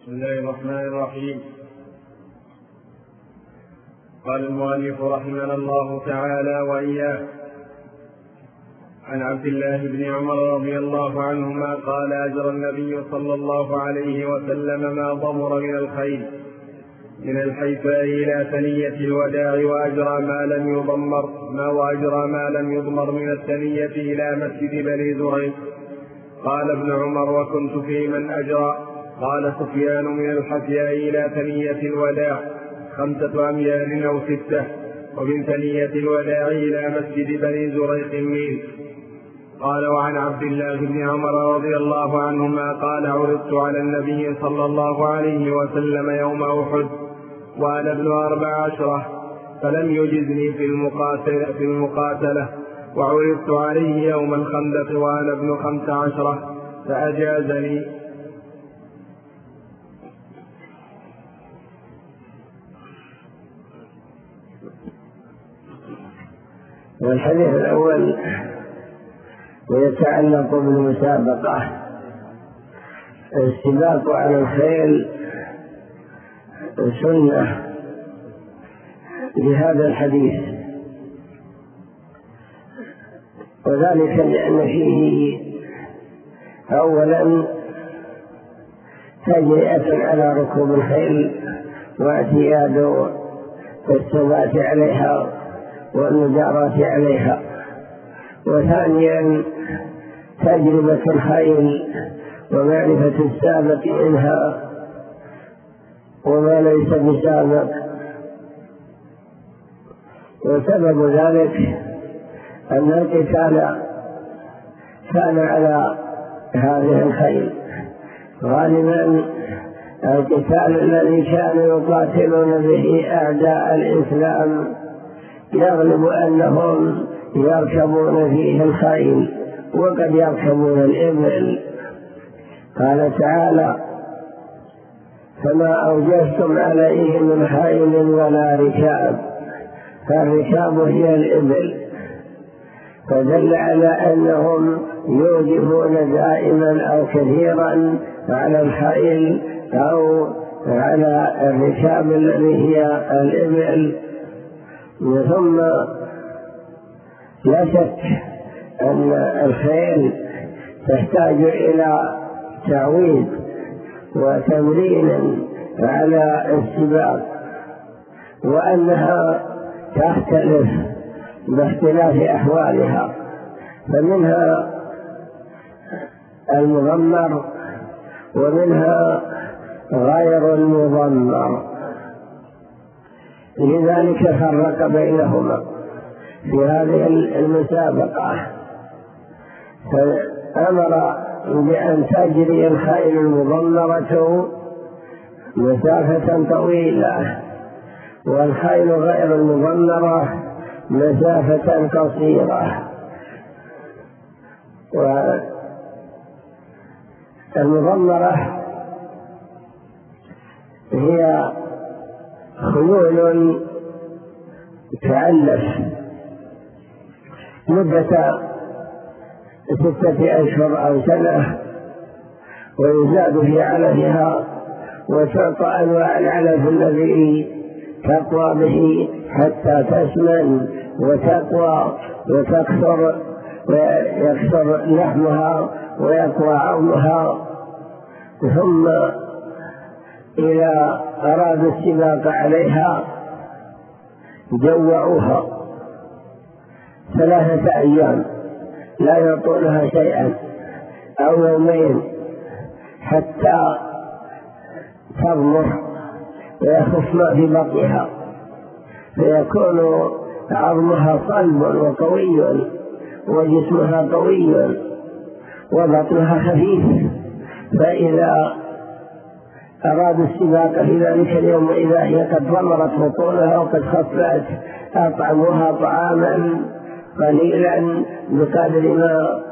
بسم الله الرحمن الرحيم. قال المؤلف رحمنا الله تعالى وإياه: عن عبد الله بن عمر رضي الله عنهما قال: أجرى النبي صلى الله عليه وسلم ما ضمر من الخيل من الحيفاء إلى ثنية الوداع، وأجرى ما لم يضمر من الثنية إلى مسجد بني زريق. قال ابن عمر: وكنت في من أجرى. قال سفيان: من الحفياء إلى ثنية الوداع 5 أميال أو 6، ومن ثنية الوداع إلى مسجد بني زريق ميل. قال: وعن عبد الله بن عمر رضي الله عنهما قال: عرضت على النبي صلى الله عليه وسلم يوم أحد وأنا ابن 14 فلم يجزني في المقاتلة، وعرضت عليه يوم الخندق وأنا ابن 15 فأجازني. والحديث الأول يتعلق بالمسابقة. السباق على الخيل سنة لهذا الحديث، وذلك لأن فيه أولا تجرئة على ركوب الخيل واعتياد الثبات عليها والمجارات عليها، وثانيا تجربة الخيل ومعرفة السابق منها وما ليس بسابق. وسبب ذلك أن القتال كان على هذه الخيل غالبا القتال الذي كانوا يقاتلون به أعداء الإسلام يغلب أنهم يركبون فيه الخيل وقد يركبون الإبل. قال تعالى: فما أوجفتم عليه من خيل ولا ركاب، فالركاب هي الإبل، فدل على أنهم يوجبون دائما أو كثيرا على الخيل أو على الركاب الذي هي الإبل. ثم لا شك أن الخيل تحتاج إلى تعويد وتمرين على السباق، وأنها تختلف باختلاف أحوالها، فمنها المضمر ومنها غير المضمر، لذلك فرق بينهما في هذه المسابقة، فأمر بأن تجري الخيل المضمرة مسافة طويلة والخيل غير المضمرة مسافة قصيرة. والمضمرة هي خيول تعلف مدة 6 أشهر أو سنة، ويزاد في علفها وتعطى أنواع العلف الذي تقوى به حتى تسمن وتقوى وتكثر ويكثر لحمها ويقوى عظمها. ثم إذا أرادوا السباق عليها جوعوها 3 أيام لا يعطونها شيئا أو يومين حتى تضمر ويخف ما في بطنها، فيكون عظمها صلب وقوي وجسمها قوي وبطنها خفيف. فإذا أرادوا السباق في ذلك اليوم إذا هي قد ضمرت بطونها وقد خفت أطعموها طعاما قليلا بقدر ما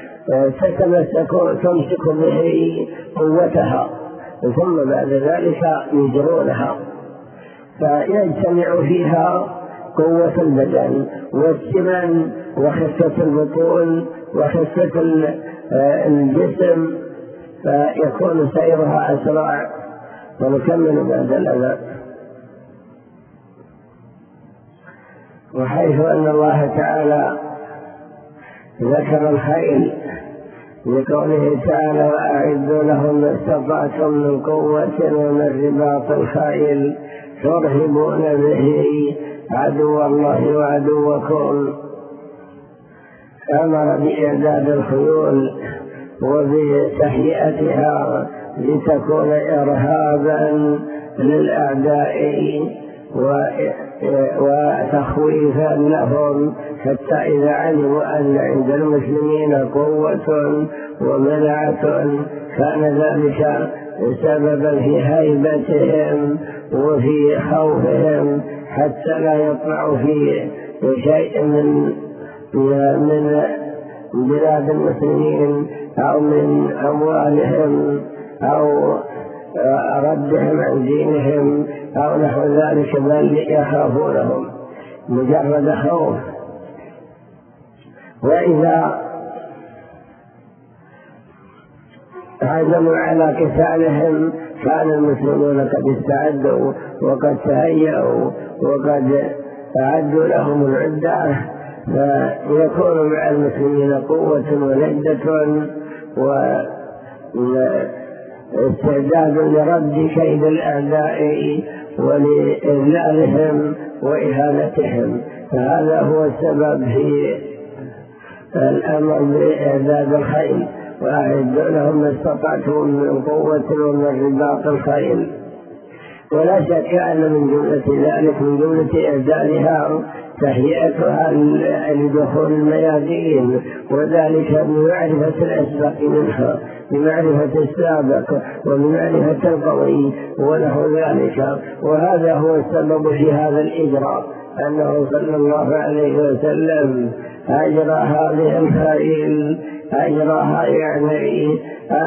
تمسك به قوتها، ثم بعد ذلك يجرونها، فيجتمع فيها قوة البدن والسمن وخفة البطون وخفة الجسم، فيكون سيرها أسرع ونكمل بعد الأذان. وحيث أن الله تعالى ذكر الخيل لقوله تعالى وأعدوا لهم ما استطعتم من قوة ومن رباط الخيل ترهبون به عدو الله وعدوكم، أمر بإعداد الخيول وبتهيئتها لتكون إرهابا للأعداء وتخويفا لهم، حتى إذا علموا أن عند المسلمين قوة ومنعة كان ذلك سببا في هيبتهم وفي خوفهم، حتى لا يطلعوا في شيء من بلاد المسلمين أو من أموالهم أو ردهم عن دينهم أو نحو ذلك، بل يخافونهم مجرد خوف. وإذا عزموا على قتالهم كان المسلمون قد استعدوا وقد تهيأوا وقد أعدوا لهم العدة، فيكون مع المسلمين قوة ولدة واستعداد لرد كيد الأعداء ولإذلالهم وإهانتهم. فهذا هو السبب في الأمر بإعداد الخيل وأعدوا لهم ما استطعتم من قوة ومن رباط الخيل. ولا شك أن من جملة ذلك من جملة إعدادها تهيئتها لدخول الميادين، وذلك بمعرفة الأسبق منها، بمعرفة السابق وبمعرفة القوي ونحو ذلك. وهذا هو السبب في هذا الإجراء، أنه صلى الله عليه وسلم أجرى هذه الخيل، أجراها يعني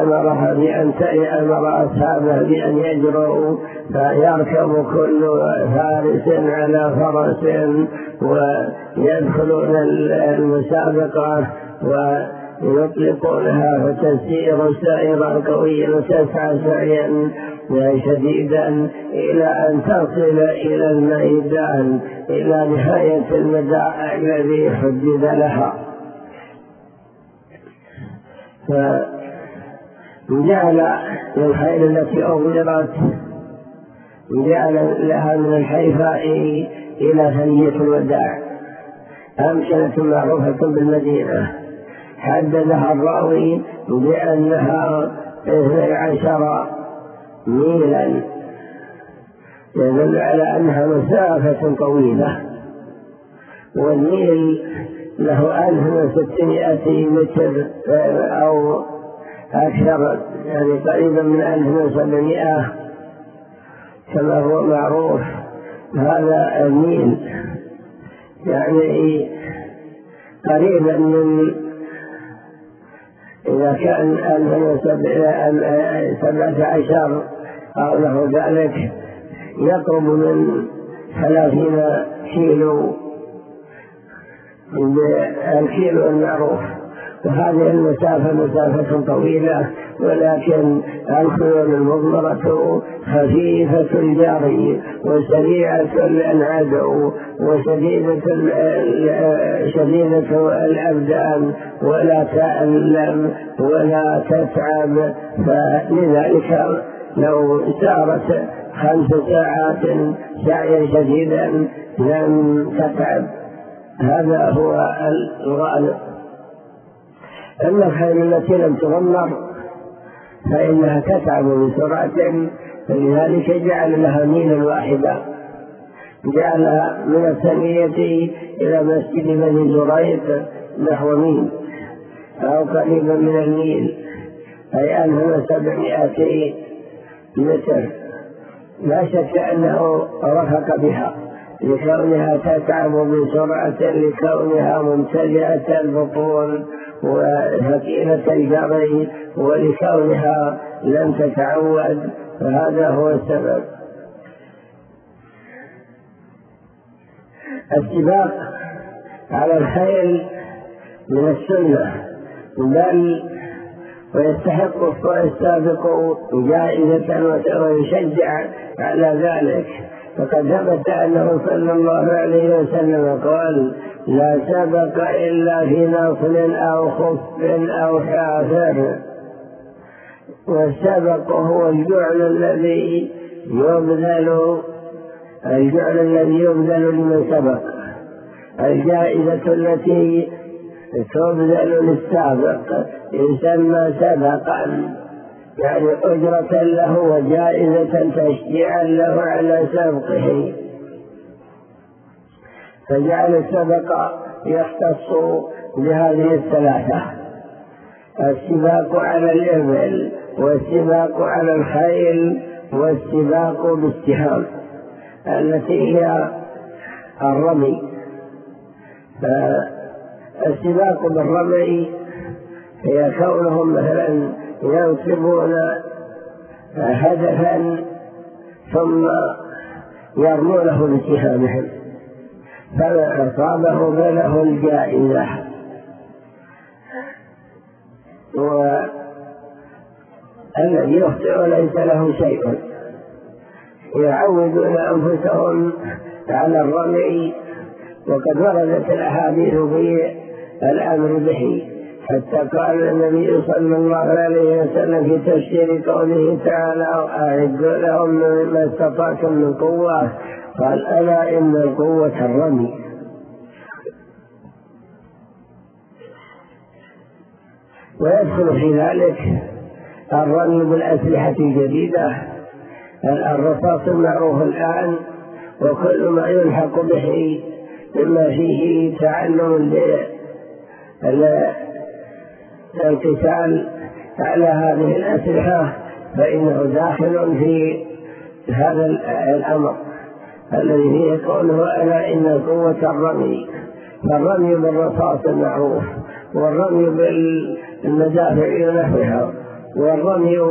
أمر أصحابه بأن يجروا، فيركب كل فارس على فرس ويدخلون المسابقة ويطلقونها فتسير سائرا قويا وتسعى سعيا شديدا إلى أن تصل إلى الميدان، إلى نهاية المدى الذي حدد لها. فجعل للخيل التي أغلقت جعل لها من الحيفاء إلى ثنية الوداع أمكنة معروفة بالمدينة، حددها الراوي بأنها 12 ميلا، يدل على أنها مسافة طويلة. والميل له 1600 متر أو أكثر، يعني قريبا من 1700 كما هو معروف. هذا الميل يعني قريبا من، إذا كان 17 أو له ذلك، يقرب من 30 كيلو بالكيلو المعروف. وهذه المسافة مسافة طويلة، ولكن الخيول المضمرة خفيفة الجري وسريعة العدو وشديدة الأبدان، ولا تألم ولا تتعب. فلذلك لو سارت 5 ساعات سعيا شديدا لم تتعب. هذا هو الغالب. أما الخيل التي لم تضمر فإنها تتعب بسرعة، فلذلك جعل لها ميلا واحدا، جعل من الثنية إلى مسجد بني زريق نحو ميل أو قريبا من الميل، أي 1700 متر. لا شك أنه رفق بها لكونها تتعب بسرعة، لكونها ممتلئة البطون وثقيلة الجري، ولكونها لم تتعود. فهذا هو السبب. السباق على الخيل من السنة، بل ويستحق السابق جائزة ويشجع على ذلك. فقد ثبت أنه صلى الله عليه وسلم قال: لا سبق إلا في نصل أو خف أو حافر. والسبق هو الجعل الذي يبذل لمن سبق، الجائزة التي تبذل للسابق يسمى سبقا، يعني أجرة له وجائزة تشجيعا له على سبقه. فجعل السبق يختص بهذه الثلاثة: السباق على الإبل، والسباق على الخيل، والسباق بالسهام التي هي الرمي. السباق بالرمي هي كونهم مثلا ينصبون هدفا ثم يرمونه بسهامهم، فمن أصابه فله الجائزة. والذي يخطئ ليس له شيء. يعودون أنفسهم على الرمي، وقد وردت الأحاديث في الأمر به، حتى قال النبي صلى الله عليه وسلم في تفسير قوله تعالى: أعدوا لهم ما استطعتم من قوة، قال: ألا إن القوة الرمي. ويدخل في ذلك الرمي بالأسلحة الجديدة، الرصاص المعروف الآن، وكل ما يلحق به مما فيه تعلم القتال على هذه الأسلحة، فإنه داخل في هذا الأمر الذي فيه قوله: ألا إن قوة الرمي. فالرمي بالرصاص المعروف، والرمي بالمدافع ونحوها، والرمي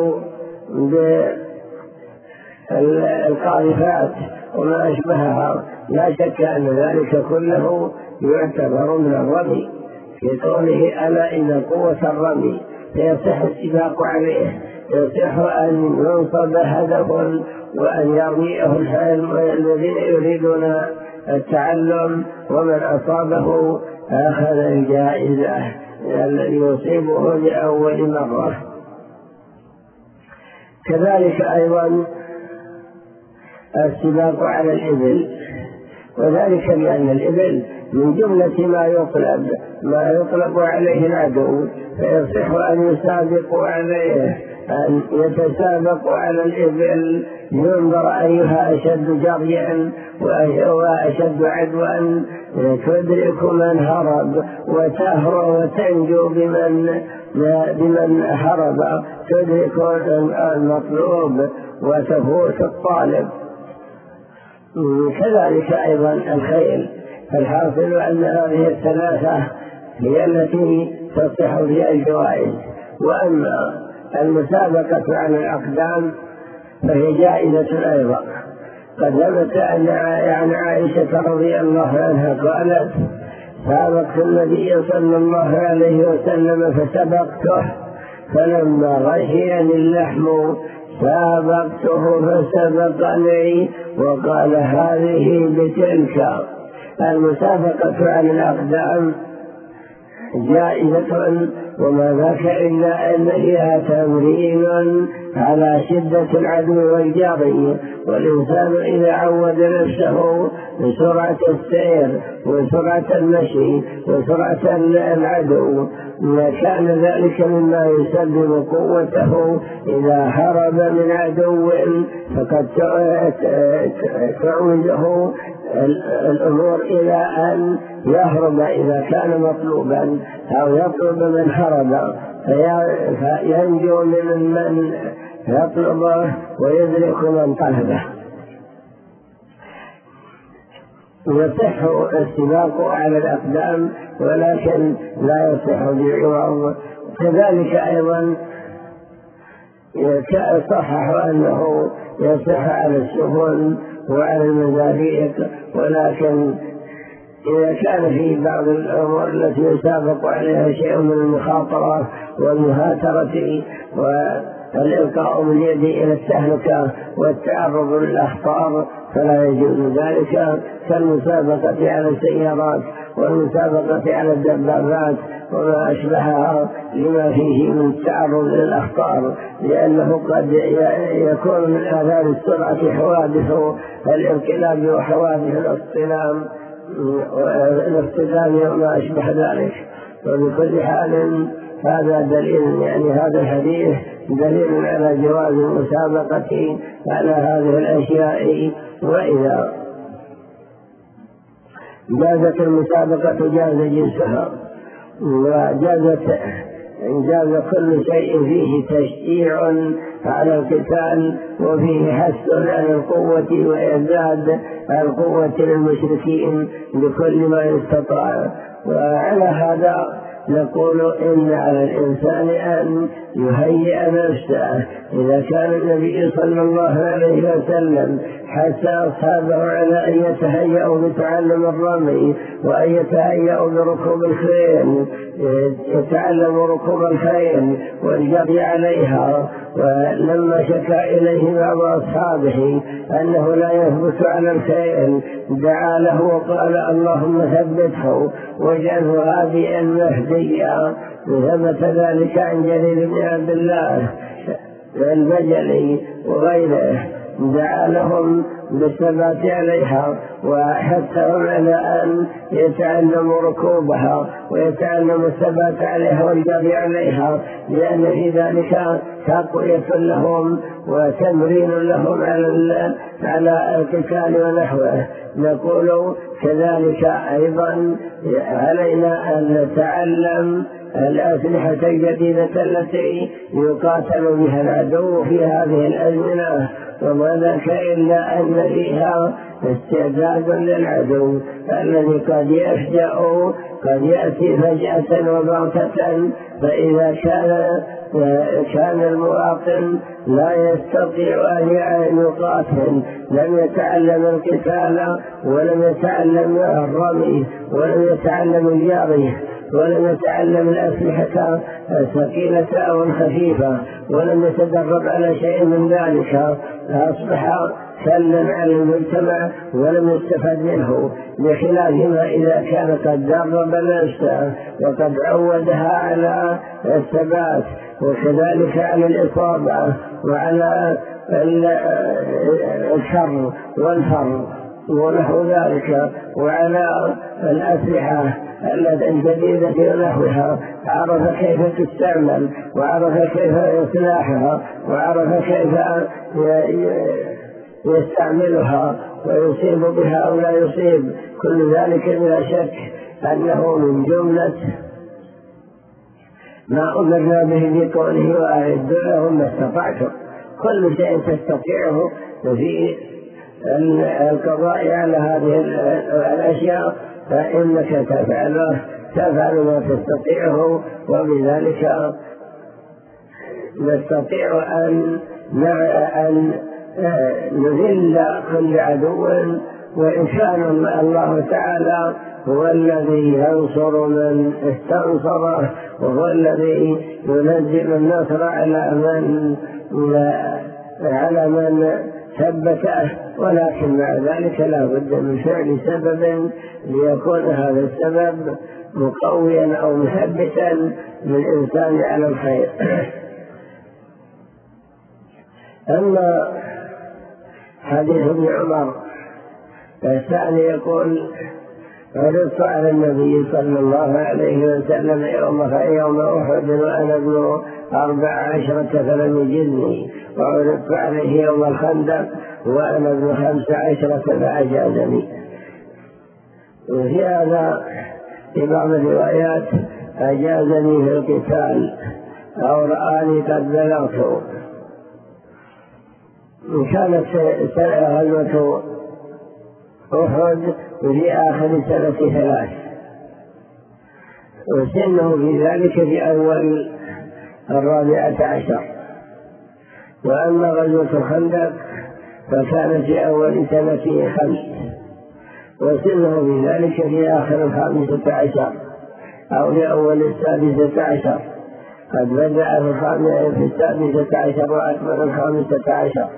بالقاذفات وما أشبهها، لا شك أن ذلك كله يعتبر من الرمي، في قوله: ألا إن قوة الرمي. فيصح السباق عليه، يصح أن ينصب هدف وأن يرميه الذين يريدون التعلم، ومن أصابه أخذ الجائزة الذي يصيبه لأول مرة. كذلك أيضا السباق على الإبل، وذلك لأن الإبل من جملة ما يطلب عليه العدو، فيصح أن يسابقوا عليه، أن يتسابقوا على الإبل، ينظر أيها أشد جريا وأشد عدوا، تدرك من هرب وتهرب وتنجو بمن هرب، تدرك المطلوب وتفوت الطالب. كذلك أيضا الخيل. فالحاصل أن هذه الثلاثة هي التي تصح فيها الجوائز. وأما المسابقة على الأقدام فهي جائزة أيضا. قد ثبت أن عن عائشة رضي الله عنها قالت: سابقت النبي صلى الله عليه وسلم فسبقته، فلما غشيني اللحم سابقته فسبقني، وقال: هذه بتلك. المسابقة على الأقدام جائزة، وما ذاك إلا أن فيها تمرين على شدة العدو والجري، والإنسان إذا عود نفسه بسرعة السير وسرعة المشي وسرعة العدو، كان ذلك مما يسبب قوته. إذا هرب من عدو فقد تعوده الأمور إلى أن يهرب إذا كان مطلوبا، أو يطلب من هرب فينجو من يطلبه ويدرك من طلبه. يصح السباق على الأقدام، ولكن لا يصح بعوض. كذلك أيضا صحح أنه يصح على السفن وعلى المزاريق، ولكن إذا كان في بعض الأمور التي يسابق عليها شيء من المخاطرة والمهاترة والإلقاء من يد إلى التهلكة والتعرض للأخطار فلا يجوز ذلك، كالمسابقة على السيارات والمسابقة على الدبابات وما أشبهها لما فيه من التعرض للأخطار، لأنه قد يكون من آثار السرعة حوادث الانقلاب وحوادث الاصطدام وما أشبه ذلك. وبكل حال هذا دليل، يعني هذا الحديث دليل على جواز المسابقة على هذه الأشياء. وإذا جازت المسابقة جاز جنسها، جاز كل شيء فيه تشجيع على القتال وفيه حث على القوة وإعداد القوة للمشركين بكل ما يستطاع. وعلى هذا نقول إن على الإنسان أن يهيئ نفسه. إذا كان النبي صلى الله عليه وسلم حث أصحابه على أن يتهيئوا بتعلم الرمي وأن يتهيئوا بركوب الخيل، يتعلموا ركوب الخيل والجري عليها، ولما شكى إليه بعض أصحابه أنه لا يثبت على الخيل دعا له وقال اللهم ثبته واجعله هاديا مهديا. ثبت ذلك عن جرير بن عبد الله البجلي وغيره، دعا لهم بالثبات عليها وحثهم على أن يتعلموا ركوبها ويتعلموا الثبات عليها والجري عليها، لأن في ذلك تقوية لهم وتمرين لهم على القتال ونحوه. نقول كذلك أيضا علينا أن نتعلم الأسلحة الجديدة التي يقاتل بها العدو في هذه الأزمنة، وما ذاك إلا أن فيها استعداد للعدو الذي قد يفجأ، قد يأتي فجأة وبغتة. فإذا كان المواطن لا يستطيع أن يقاتل، لم يتعلم القتال ولم يتعلم الرمي ولم يتعلم الجري ولم يتعلم الأسلحة الثقيلة أو الخفيفة ولم يتدرب على شيء من ذلك، أصبح سلا على المجتمع ولم يستفد منه، بخلاف ما إذا كان قد درب نفسه وقد عودها على الثبات وكذلك على الإصابة وعلى الشر والفر ونحو ذلك وعلى الأسلحة الجديدة ونحوها، عرف كيف تستعمل وعرف كيف إصلاحها وعرف كيف يستعملها ويصيب بها أو لا يصيب. كل ذلك بلا شك أنه من جملة ما أمرنا به بقوله وأعدوا لهم ما استطعتم. كل شيء تستطيعه في القضاء على هذه الأشياء فإنك تفعل ما تستطيعه، وبذلك نستطيع أن نذل كل عدو. وإن كان الله تعالى هو الذي ينصر من استنصره وهو الذي ينزل النصر على من ثبته، ولكن مع ذلك لا بد من فعل سبب ليكون هذا السبب مقويا أو مثبتا للإنسان على الخير. أما حديث ابن عمر الثاني يقول عرضت على النبي صلى الله عليه وسلم يوم أحد وأنا ابن 14 فلم يجزني، وعرضت عليه يوم الخندق وأنا ابن 15 فأجازني. وفي هذا في بعض الروايات أجازني في القتال أو رآني قد بلغت. كانت غزوة أحد في آخر سنة 3، وسنه في ذلك في أول 14. وأما غزوة الخندق فكانت في أول سنة 5، وسنه في ذلك في آخر 15 أو في أول 16. قد بدأ في 16 وأكبر 15.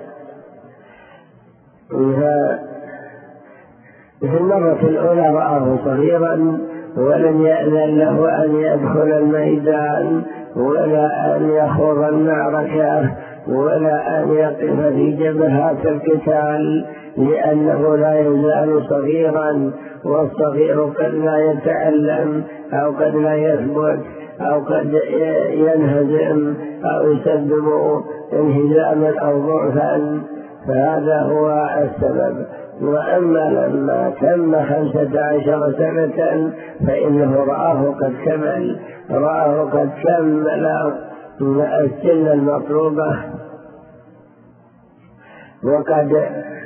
في المرة الأولى رآه صغيرا ولم يأذن له أن يدخل الميدان ولا أن يخوض المعركة ولا أن يقف في جبهات القتال، لأنه لا يزال صغيرا، والصغير قد لا يتعلم أو قد لا يثبت أو قد ينهزم أو يسبب انهزاما أو ضعفا، فهذا هو السبب. وأما لما تم 15 سنة فإنه رآه قد كمل، رآه قد كمل السن المطلوبة، وقد